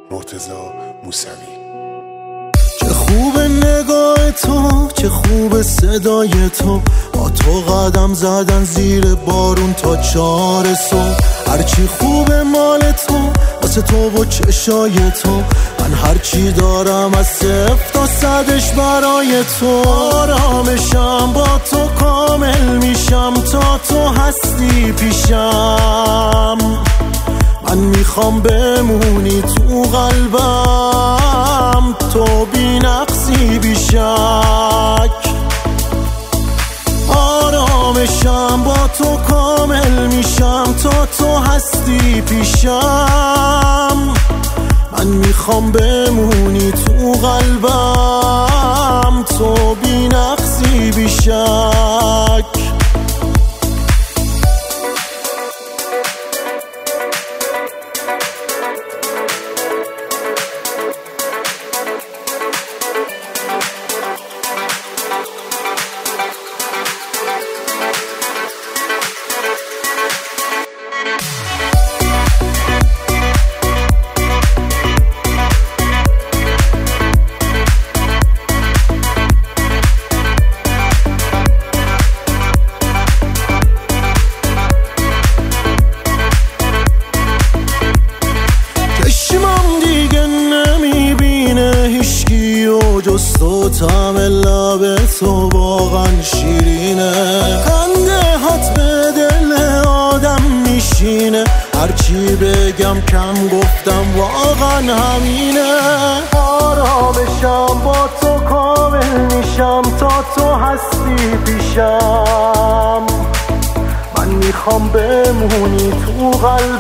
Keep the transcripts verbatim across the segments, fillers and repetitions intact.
مرتضی موسوی. چه خوب نگاه تو، چه خوب صدای تو، با تو قدم زدن زیر بارون تا چهار صبح. هرچی خوب مال تو، واسه تو و چشای تو، من هرچی دارم از صفر تا صدش برای تو. آرامشم با تو، کامل میشم تا تو هستی پیشم. من میخوام بمونی تو قلبم، تو بی نقصی بی شک. آرامشم با تو، کامل میشم تا تو هستی پیشم. من میخوام بمونی تو قلبم، تو بی نقصی بی شک. جز تو طعم لب تو واقعا شیرینه، خنده هات به دل آدم میشینه. هرچی بگم کم گفتم، واقعا همینه. آرامشم با تو، کامل میشم تا تو هستی پیشم. من میخوام بمونی تو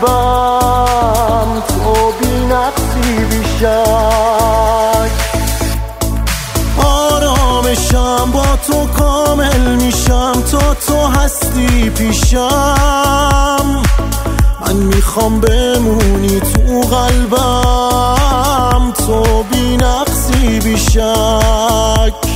قلبم، تو بی نقصی بی شک. آرامشم با تو، کامل میشم تا تو هستی پیشم. من میخوام بمونی تو قلبم، تو بی نقصی بی شک.